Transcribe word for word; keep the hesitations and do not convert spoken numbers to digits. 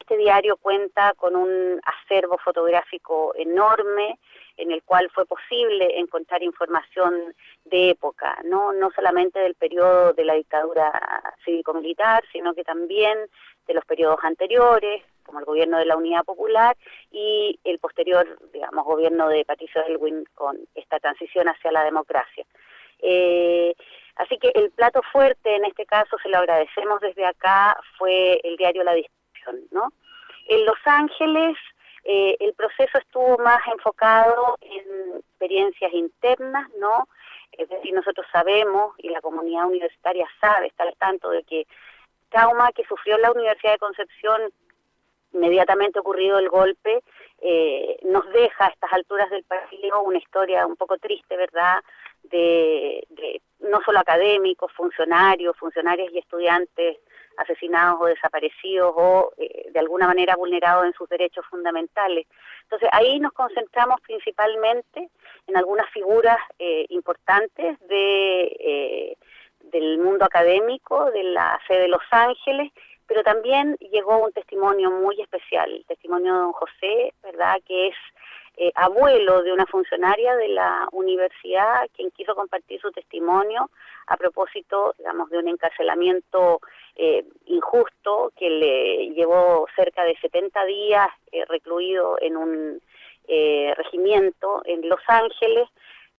este diario cuenta con un acervo fotográfico enorme, en el cual fue posible encontrar información de época, no, no solamente del periodo de la dictadura cívico-militar, sino que también de los periodos anteriores, como el gobierno de la Unidad Popular y el posterior, digamos, gobierno de Patricio Aylwin con esta transición hacia la democracia. Eh, así que el plato fuerte, en este caso, se lo agradecemos desde acá, fue el diario La Discusión, ¿no? En Los Ángeles, Eh, el proceso estuvo más enfocado en experiencias internas, ¿no? Es decir, nosotros sabemos, y la comunidad universitaria sabe, está al tanto de que trauma que sufrió la Universidad de Concepción inmediatamente ocurrido el golpe, eh, nos deja a estas alturas del partido una historia un poco triste, ¿verdad?, de, de no solo académicos, funcionarios, funcionarias y estudiantes asesinados o desaparecidos o eh, de alguna manera vulnerados en sus derechos fundamentales. Entonces ahí nos concentramos principalmente en algunas figuras eh, importantes de, eh, del mundo académico, de la sede de Los Ángeles, pero también llegó un testimonio muy especial, el testimonio de don José, ¿verdad?, que es eh, abuelo de una funcionaria de la universidad, quien quiso compartir su testimonio a propósito, digamos, de un encarcelamiento eh, injusto que le llevó cerca de setenta días eh, recluido en un eh, regimiento en Los Ángeles,